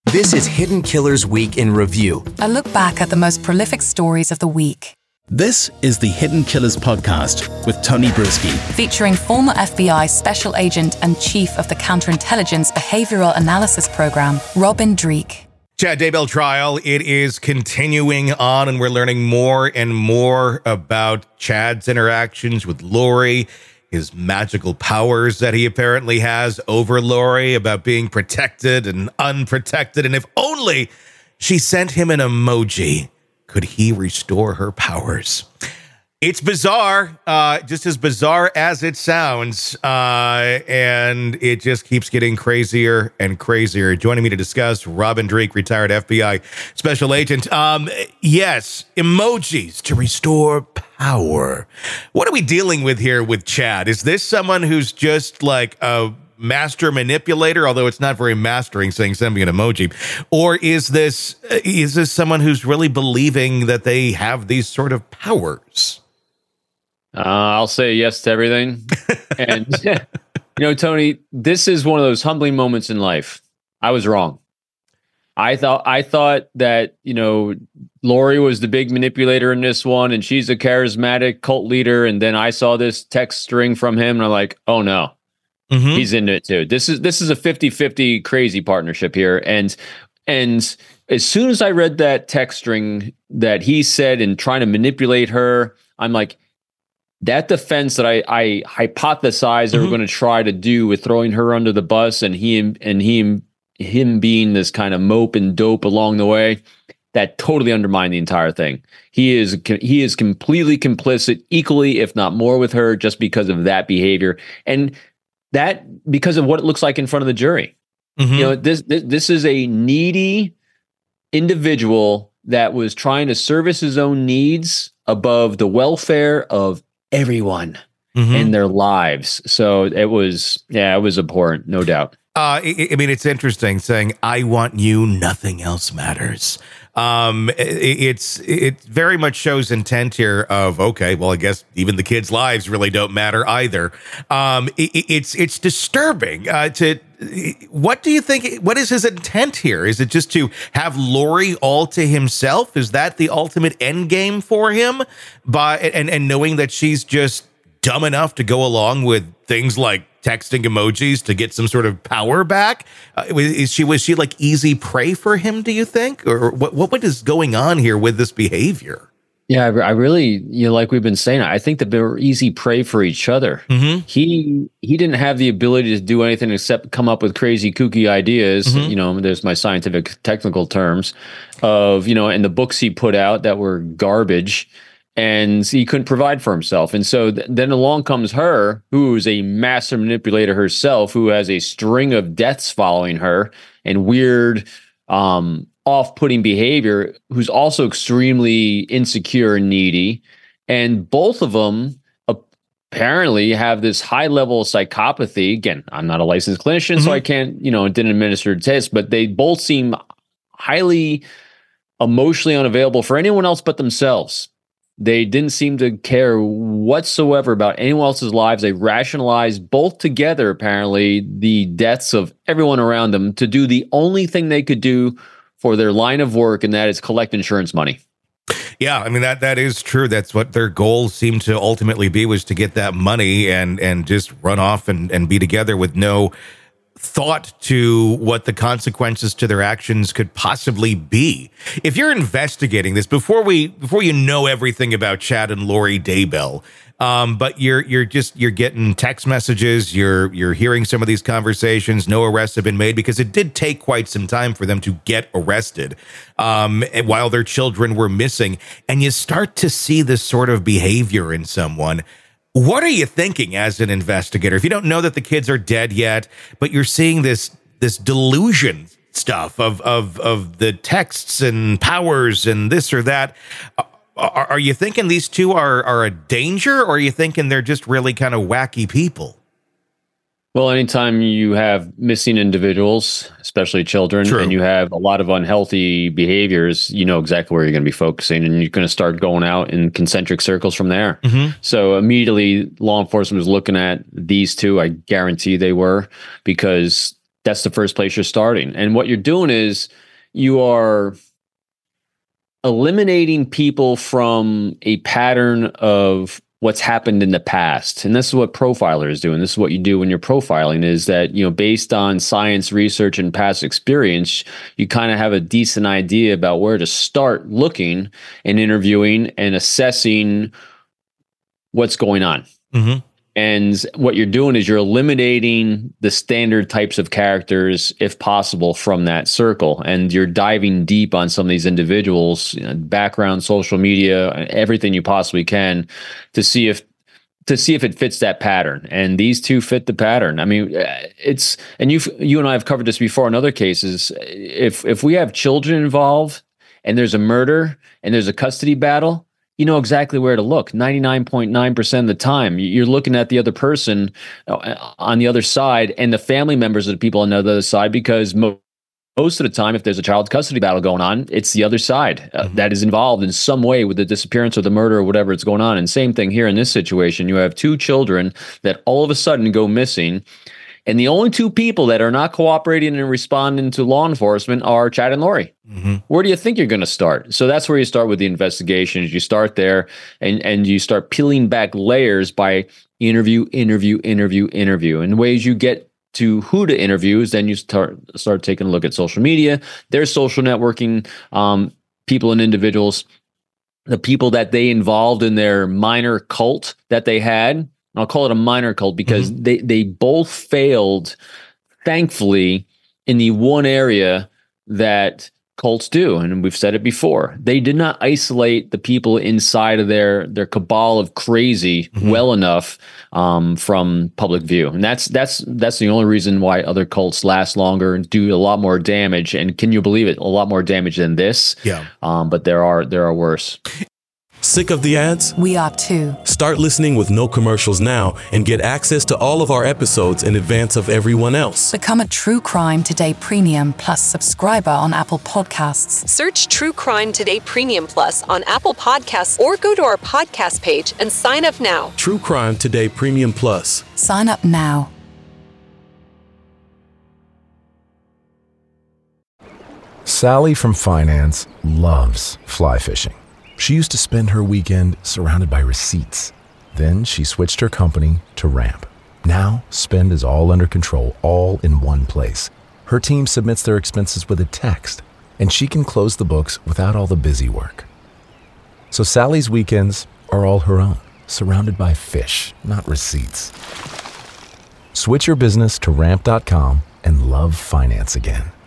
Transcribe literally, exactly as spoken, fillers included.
This is Hidden Killers Week in Review. A look back at the most prolific stories of the week. This is the Hidden Killers podcast with Tony Brueski. Featuring former F B I Special Agent and Chief of the Counterintelligence Behavioral Analysis Program, Robin Dreeke. Chad Daybell trial, it is continuing on, and we're learning more and more about Chad's interactions with Lori, his magical powers that he apparently has over Lori, about being protected and unprotected, and if only she sent him an emoji, could he restore her powers? It's bizarre, uh, just as bizarre as it sounds, uh, and it just keeps getting crazier and crazier. Joining me to discuss, Robin Dreeke, retired F B I special agent. Um, yes, emojis to restore power. What are we dealing with here with Chad? Is this someone who's just like a master manipulator, although it's not very mastering saying send me an emoji, or is this is this someone who's really believing that they have these sort of powers? Uh, I'll say yes to everything. And, you know, Tony, this is one of those humbling moments in life. I was wrong. I thought I thought that, you know, Lori was the big manipulator in this one, and she's a charismatic cult leader. And then I saw this text string from him, and I'm like, oh, no, mm-hmm. He's into it, too. This is this is a fifty-fifty crazy partnership here. And and as soon as I read that text string that he said and trying to manipulate her, I'm like, that defense that I, I hypothesized they were mm-hmm. going to try to do with throwing her under the bus and he and him him being this kind of mope and dope along the way, that totally undermined the entire thing. He is he is completely complicit, equally if not more, with her just because of that behavior, and that because of what it looks like in front of the jury. Mm-hmm. You know, this, this this is a needy individual that was trying to service his own needs above the welfare of everyone mm-hmm. in their lives. So it was, yeah, it was abhorrent, no doubt. Uh, I, I mean, it's interesting saying, I want you, nothing else matters. Um, it, it's it very much shows intent here of, okay, well, I guess even the kids' lives really don't matter either. Um, it, it's it's disturbing. Uh, to what do you think? What is his intent here? Is it just to have Lori all to himself? Is that the ultimate end game for him? By and and knowing that she's just dumb enough to go along with things like texting emojis to get some sort of power back? Uh, is she was she like easy prey for him, do you think? Or what what is going on here with this behavior? Yeah, I, I really, you know, like we've been saying, I think that they were easy prey for each other. Mm-hmm. He he didn't have the ability to do anything except come up with crazy, kooky ideas. Mm-hmm. You know, there's my scientific technical terms of, you know, and the books he put out that were garbage. And he couldn't provide for himself. And so th- then along comes her, who is a master manipulator herself, who has a string of deaths following her and weird, um, off-putting behavior, who's also extremely insecure and needy. And both of them apparently have this high level of psychopathy. Again, I'm not a licensed clinician, mm-hmm. so I can't, you know, didn't administer the test, but they both seem highly emotionally unavailable for anyone else but themselves. They didn't seem to care whatsoever about anyone else's lives. They rationalized both together, apparently, the deaths of everyone around them to do the only thing they could do for their line of work, and that is collect insurance money. Yeah, I mean, that that is true. That's what their goal seemed to ultimately be, was to get that money and and just run off and, and be together with no thought to what the consequences to their actions could possibly be. If you're investigating this, before we before you know everything about Chad and Lori Daybell, um, but you're you're just you're getting text messages, you're you're hearing some of these conversations. No arrests have been made because it did take quite some time for them to get arrested, um, while their children were missing, and you start to see this sort of behavior in someone. What are you thinking as an investigator? If you don't know that the kids are dead yet, but you're seeing this this delusion stuff of of of the texts and powers and this or that, are, are you thinking these two are are a danger, or are you thinking they're just really kind of wacky people? Well, anytime you have missing individuals, especially children, True. and you have a lot of unhealthy behaviors, you know exactly where you're going to be focusing, and you're going to start going out in concentric circles from there. Mm-hmm. So immediately law enforcement was looking at these two. I guarantee they were, because That's the first place you're starting. And what you're doing is you are eliminating people from a pattern of what's happened in the past. And this is what profiler is doing. This is what you do when you're profiling, is that, you know, based on science, research, and past experience, you kind of have a decent idea about where to start looking and interviewing and assessing what's going on. Mm-hmm. And what you're doing is you're eliminating the standard types of characters, if possible, from that circle. And you're diving deep on some of these individuals, you know, background, social media, everything you possibly can to see if to see if it fits that pattern. And these two fit the pattern. I mean, it's, and you you and I have covered this before in other cases. If if we have children involved and there's a murder and there's a custody battle, you know exactly where to look. ninety-nine point nine percent of the time, you're looking at the other person on the other side and the family members of the people on the other side, because mo- most of the time, if there's a child custody battle going on, it's the other side uh, mm-hmm. that is involved in some way with the disappearance or the murder or whatever it's going on. And same thing here in this situation. You have two children that all of a sudden go missing. And the only two people that are not cooperating and responding to law enforcement are Chad and Lori. Mm-hmm. Where do you think you're going to start? So that's where you start with the investigations. You start there and, and you start peeling back layers by interview, interview, interview, interview. And ways you get to who to interview is then you start, start taking a look at social media, their social networking, um, people and individuals, the people that they involved in their minor cult that they had. I'll call it a minor cult because mm-hmm. they, they both failed, thankfully, in the one area that cults do. And we've said it before. They did not isolate the people inside of their, their cabal of crazy mm-hmm. well enough um, from public view. And that's that's that's the only reason why other cults last longer and do a lot more damage. And can you believe it? A lot more damage than this. Yeah. Um, but there are there are worse. Sick of the ads? We are too. Start listening with no commercials now and get access to all of our episodes in advance of everyone else. Become a True Crime Today Premium Plus subscriber on Apple Podcasts. Search True Crime Today Premium Plus on Apple Podcasts or go to our podcast page and sign up now. True Crime Today Premium Plus. Sign up now. Sally from finance loves fly fishing. She used to spend her weekend surrounded by receipts. Then she switched her company to Ramp. Now, spend is all under control, all in one place. Her team submits their expenses with a text, and she can close the books without all the busy work. So Sally's weekends are all her own, surrounded by fish, not receipts. Switch your business to ramp dot com and love finance again.